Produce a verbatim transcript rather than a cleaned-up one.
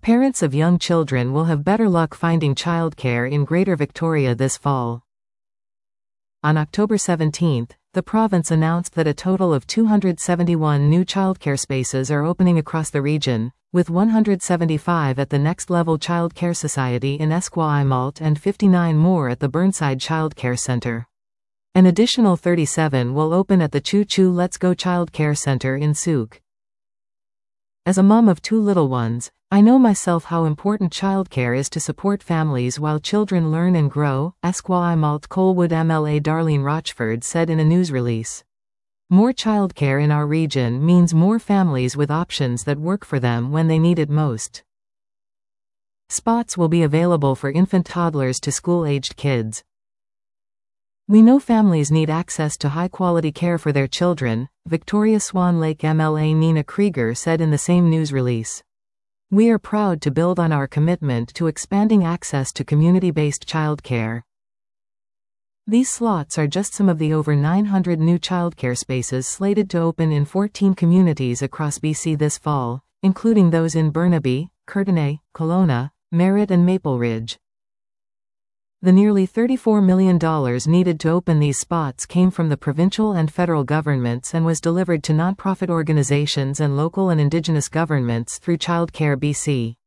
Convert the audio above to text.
Parents of young children will have better luck finding childcare in Greater Victoria this fall. On October seventeenth, the province announced that a total of two hundred seventy-one new childcare spaces are opening across the region, with one hundred seventy-five at the Next Level Childcare Society in Esquimalt and fifty-nine more at the Burnside Childcare Centre. An additional thirty-seven will open at the Choo Choo Let's Go Childcare Centre in Souk. As a mum of two little ones, I know myself how important childcare is to support families while children learn and grow, Esquimalt Colwood M L A Darlene Rochford said in a news release. More childcare in our region means more families with options that work for them when they need it most. Spots will be available for infant toddlers to school-aged kids. We know families need access to high-quality care for their children, Victoria Swan Lake M L A Nina Krieger said in the same news release. We are proud to build on our commitment to expanding access to community-based childcare. These slots are just some of the over nine hundred new childcare spaces slated to open in fourteen communities across B C this fall, including those in Burnaby, Courtenay, Kelowna, Merritt and Maple Ridge. The nearly thirty-four million dollars needed to open these spots came from the provincial and federal governments and was delivered to nonprofit organizations and local and Indigenous governments through Childcare B C.